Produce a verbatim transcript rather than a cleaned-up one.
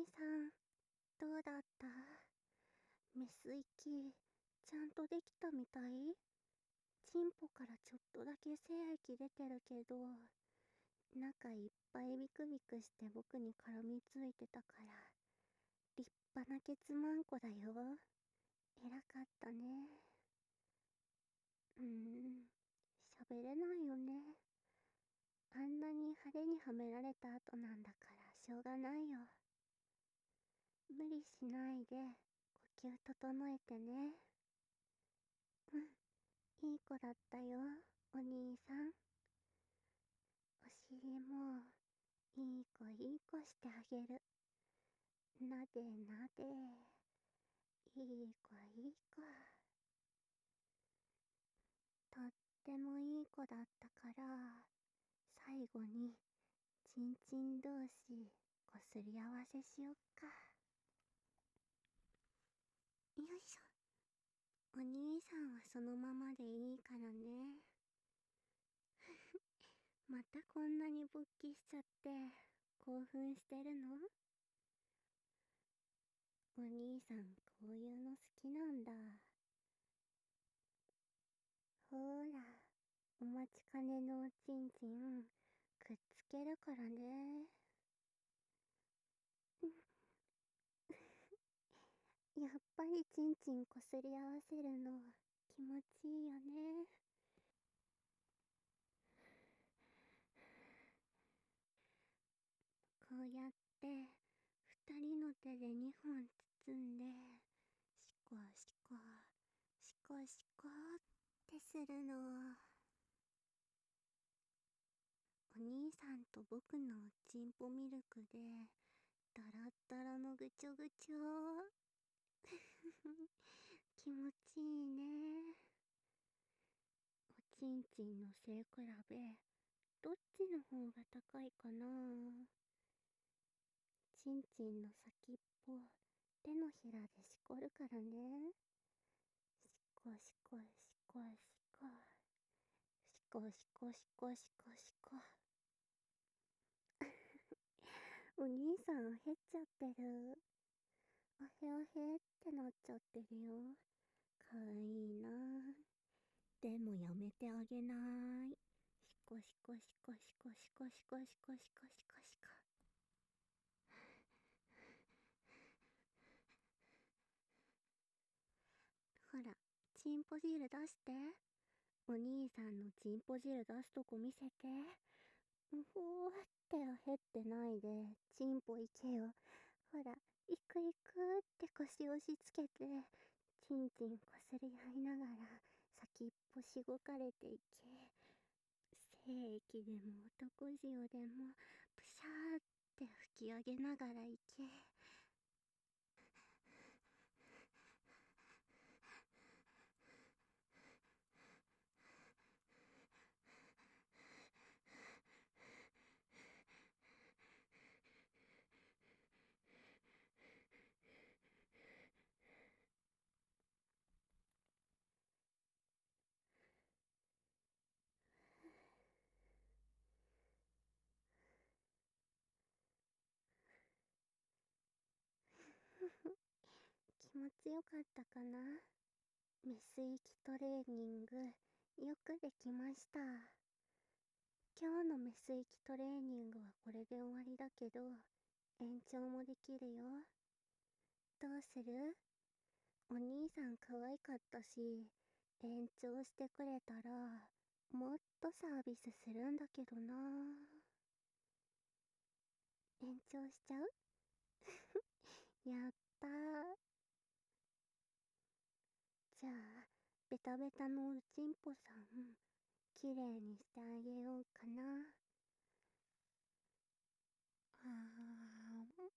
兄さん、どうだった？メス息、ちゃんとできたみたい？チンポからちょっとだけ精液出てるけど、中いっぱいビクビクして僕に絡みついてたから、立派なケツマンコだよ。偉かったね。うーん、喋れないよね。あんなに派手にはめられた後なんだからしょうがないよ。無理しないで、呼吸整えてね。うん、いい子だったよ、お兄さん。お尻も、いい子いい子してあげる。なでなで。いい子いい子。とってもいい子だったから、最後に、ちんちん同士、こすり合わせしよっか。よいしょ。お兄さんはそのままでいいからね。またこんなに勃起しちゃって、興奮してるの？お兄さん、こういうの好きなんだ。ほーら、お待ちかねのおちんちん、くっつけるからね。やっぱりちんちんこすり合わせるの、気持ちいいよね。こうやって、二人の手で二本包んで、シコシコ、シコシコってするの。お兄さんと僕のチンポミルクで、ダラッダラのぐちょぐちょ。気持ちいいね。おちんちんの背比べ、どっちの方が高いかな？ちんちんの先っぽ、手のひらでしこるからね。しこしこしこしこ。しこしこしこしこしこ。お兄さん、へっちゃってる。おへおへってなっちゃってるよ。かわいいな。でもやめてあげない。しこしこしこしこしこしこしこしこしこしこ。ほら、チンポ汁出して。お兄さんのチンポ汁出すとこ見せて。うほーってへってないで、チンポいけよ。ほら、行く行くって腰押しつけて、チンチンこすり合いながら、先っぽしごかれていけ。精液でも男塩でも、プシャーって吹き上げながらいけ。気持ちよかったかな？メス息トレーニング、よくできました。今日のメス息トレーニングはこれで終わりだけど、延長もできるよ。どうする？お兄さん可愛かったし、延長してくれたら、もっとサービスするんだけどな。延長しちゃう？やったー。じゃあ、ベタベタのおちんぽさん、きれいにしてあげようかな。あー